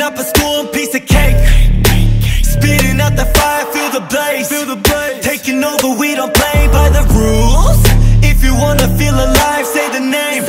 Cooking up a storm, piece of cake. Spitting out the fire, feel the blaze. Taking over, we don't play by the rules. If you wanna feel alive, say the name.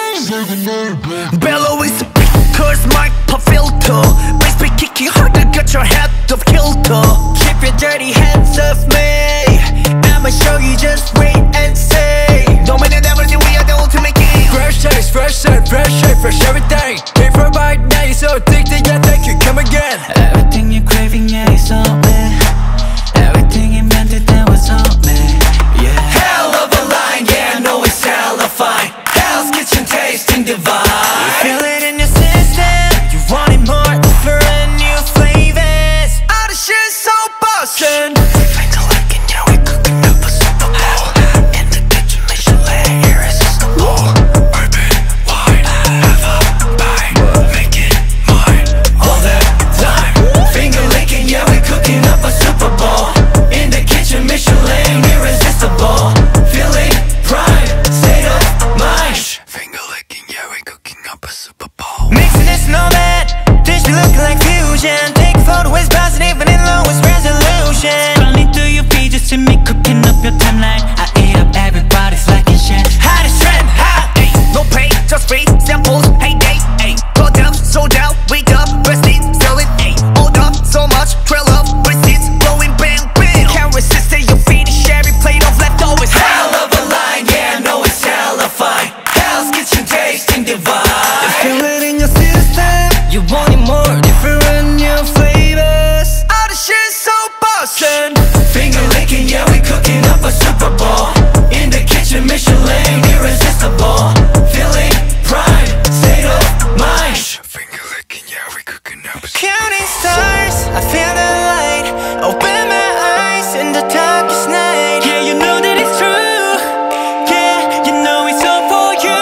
Bellow is a big curse, mic pop filter. Bass be kicking harder, got your head off kilter. Keep your dirty hands off me. I'ma show you, just wait and see. No matter everything, we are the ultimate king. Fresh taste, fresh sight, fresh shape, fresh everything. Came for a bite, now you're so addicted, yeah, thank you, come again. Everything you're craving, yeah, it's on me. Everything you meant it, that was on me. Yeah. Hell of a line, yeah, I know it's hella fine. Hell's Kitchen tasting divine. Feel it in your system. You want it more, different new flavors. All the shit so bustin'. Finger licking, yeah, we cooking up a Super Bowl. In the kitchen, Michelin, irresistible. Open wide, have a bite, make it mine. All the time, finger licking, yeah, we cooking up a Super Bowl. In the kitchen, Michelin, irresistible. Feeling prime, state of mind. Finger licking, yeah, we cooking up a Super Bowl. Mixing it snowman, dish be looking like fusion. Take photo with bouncing even in lowest resolution. Scrolling through your pages to me, cooking up your timeline. I eat up everybody's liking shit. Hottest trend, hot, ayy. No pay, just free samples, heyday, ayy. Brought up, sold out, wake up, best it, sell it, ayy. Hold up, so much, trail up, receipts, blowing bam, bam. Can't resist it, you're feeding every plate of leftovers. Hell of a line, yeah, I know it's hella fine. Hell's Kitchen tasting divine. Feel it in your system. You want it more, different new flavors. All the shit so bustin'. Finger licking, yeah, we cooking up a Super Bowl. In the kitchen, Michelin, irresistible. Feeling prime, state of mind. Finger licking, yeah, we cooking up a Counting stars, I feel the light. Open my eyes in the darkest night. Yeah, you know that it's true. Yeah, you know it's all for you.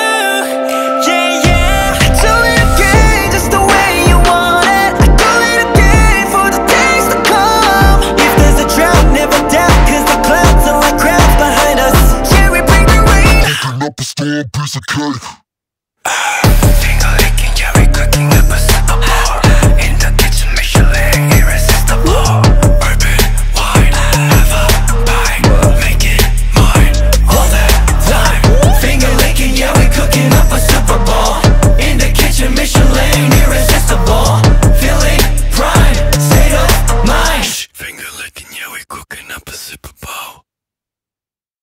Yeah, yeah. I do it again, just the way you want it. I do it again for the days to come. If there's a drought, never doubt, 'cause the clouds are like crowds behind us. Yeah, we bring the rain. Cooking up a storm, piece of cake.